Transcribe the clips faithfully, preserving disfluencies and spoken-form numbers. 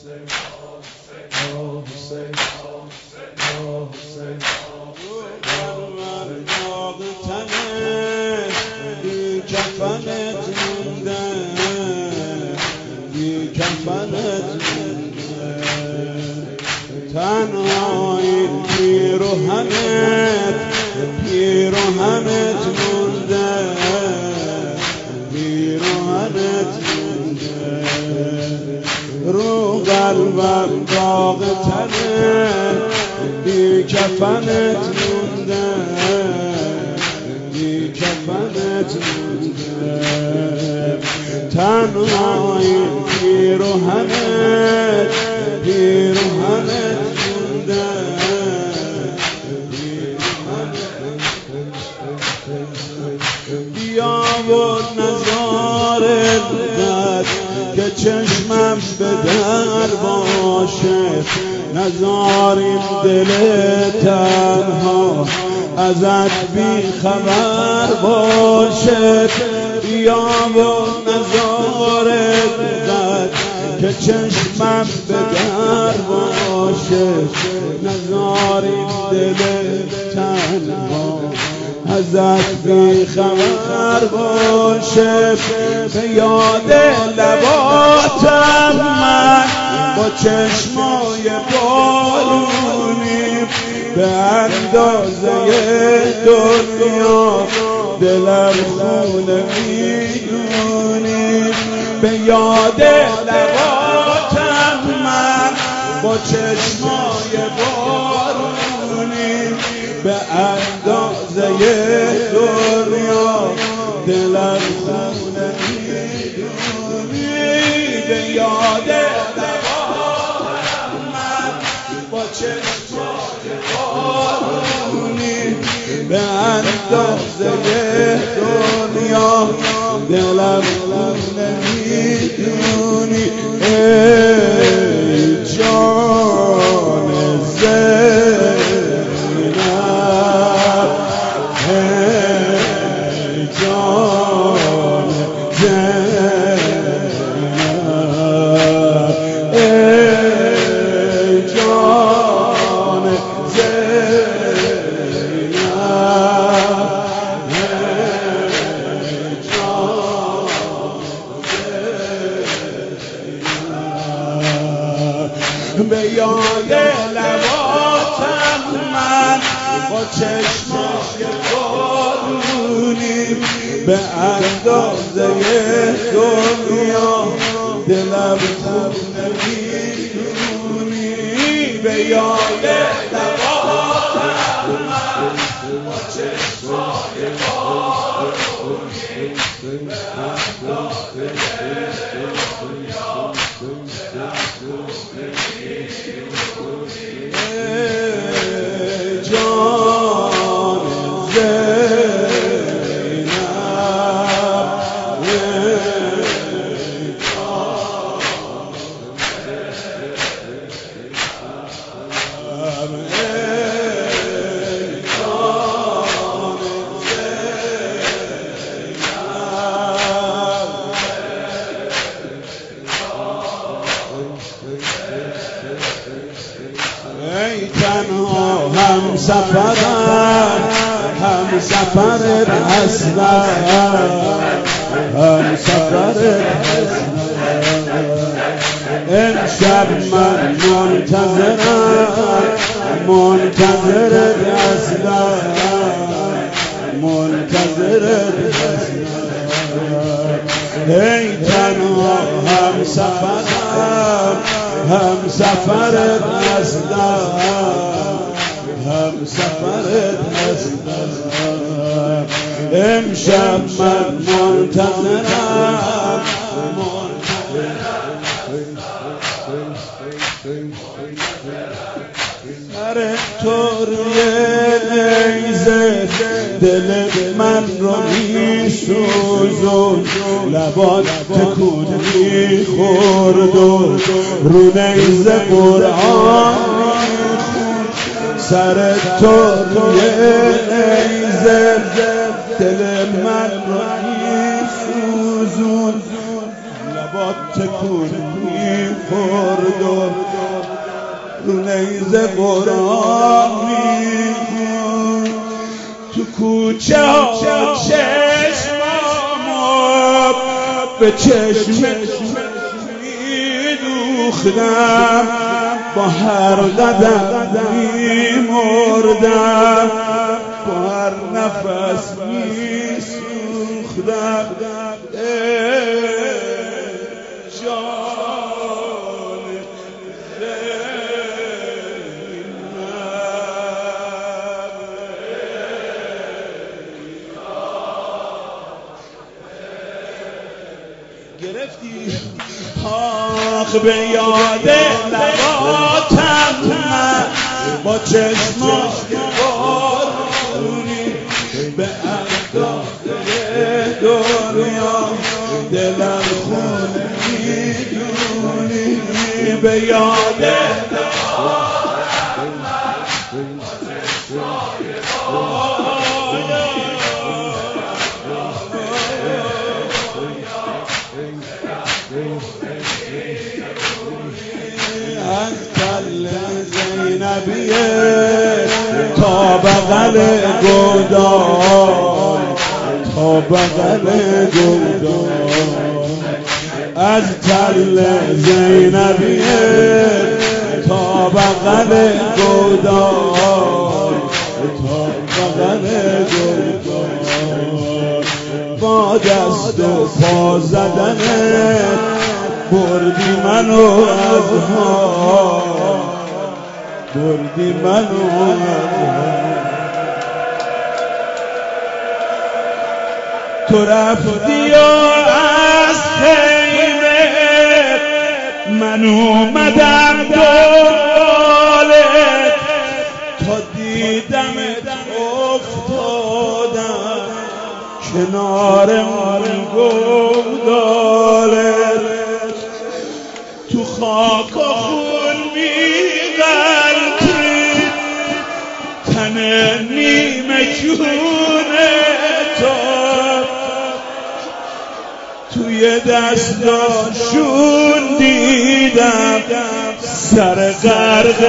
بی کفنت مونده بی کفنت مونده تنهایی پیروهنت پیروهنت مونده پیروهنت مونده رو قلبم داغ تنت بی کفنت مونده بی کفنت مونده تنهایی پیروهنت پیروهنت مونده بیا و نظاره بد که چشمم به در باشه نذاریم دل تنها ازت بی خبر باشه بیا و نظاره بد که چشمم به در باشه نذاریم دل تنها ازت بی خبر باشه به یاد لباتم من با چشمای بارونی به اندازه دنیا دلم خونه میدونی به یاد لباتم من با چشمای بارونی به اندازه دنیا دلم خونه میدونی به یاد لباتم من با چشمای بارونی به اندازه دنیا دلم خونه میدونی ای جان زینب ای جان زینب ای جان زینب ای جان زینب به یاد لباتم من با چشمای بارونی به اندازه دنیا دلم خونه میدونی به یاد لباتم من با چشمای بارونی به اندازه دنیا دلم خونه میدونی ای جان زینب ای جان ای جان ای تنها هم سفرم هم سفرت هستم هم سفرت هستم امشب من منتظرم منتظرت هستم منتظرت هستم ای تنها هم سفرم هم سفرت هستم هم سفرت هستم امشب من منتظرم سر تو روی نیزه دل من رو میسوزون لبات تکون میخورد و رو نیزه قرآن میخون سر تو روی نیزه دل من رو میسوزون لبات تکون میخورد و ریز قرآن میخون تو کوچه ها چشمامو به چشمش میدوختم با هر قدم میمردم با هر نفس میسوختم گرفتی آخ به یاد لباتم با چشماش بارونی به اندازه دنیا دلم خونه میدونی به یاد لباتم با چشماش زینبیه تا بغل گودال تا بغل گودال از تل زینبیه تا بغل گودال تا بغل گودال با دست و پا زدنه بردی منو از حال بردی منو از حال تو رفتی و از خیمه من اومدم دنبالت تا دیدمت افتادم کنار اون گودالت تو خاک و خون می‌غلطید تن نیمه جون تو توی دستاشون دیدم سر غرق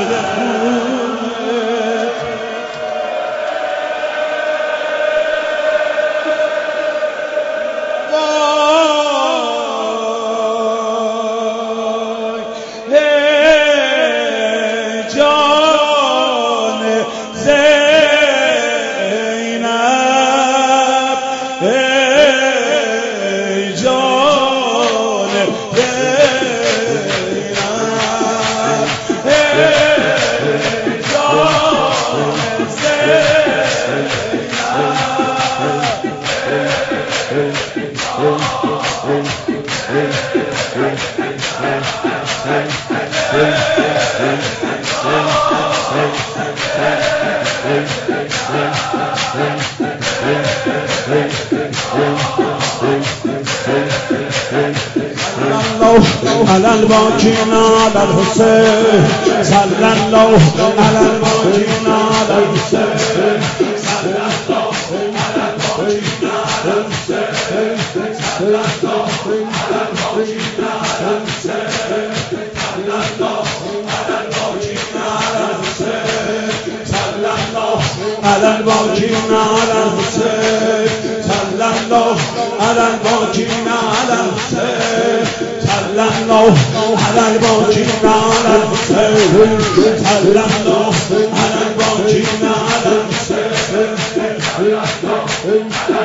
على الباكين على الحسين صلى الله على الباكين على الحسين صلى الله على الباكين على الحسين صلى الله على الباكين على الحسين صلى الله على الباكين على الحسين صلى الله على الباكين على الحسين صلى الله على الباكين على الحسين صلى الله على الباكين على الحسين صلى الله على الباكين على الحسين صلى الله على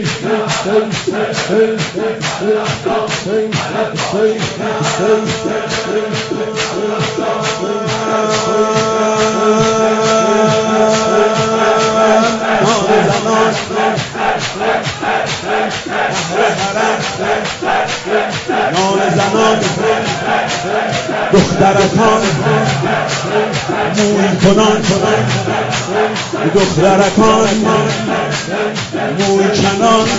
نان زنان دخترکان موی کنان دخترکان موی کنان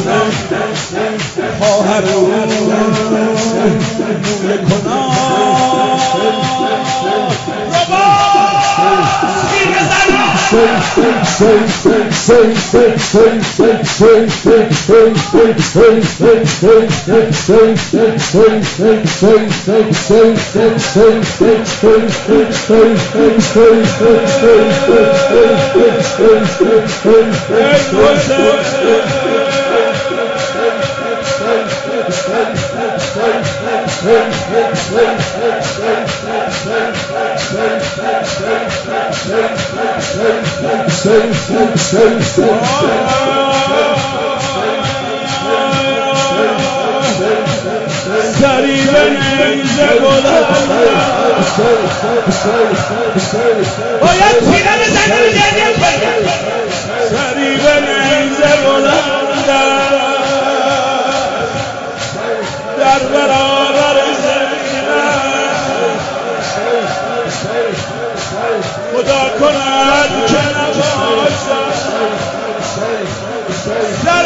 خواهران موی کنان ربا سیر زنان باید پیران زنان گریه کنید سریب نیزه بلندم در برابر زینب خدا کند که نباشم سر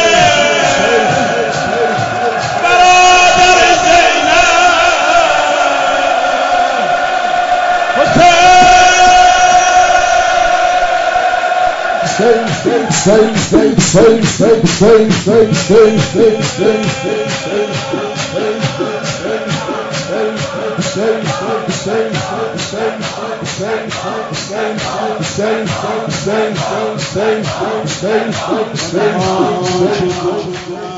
برادر زینب Hussein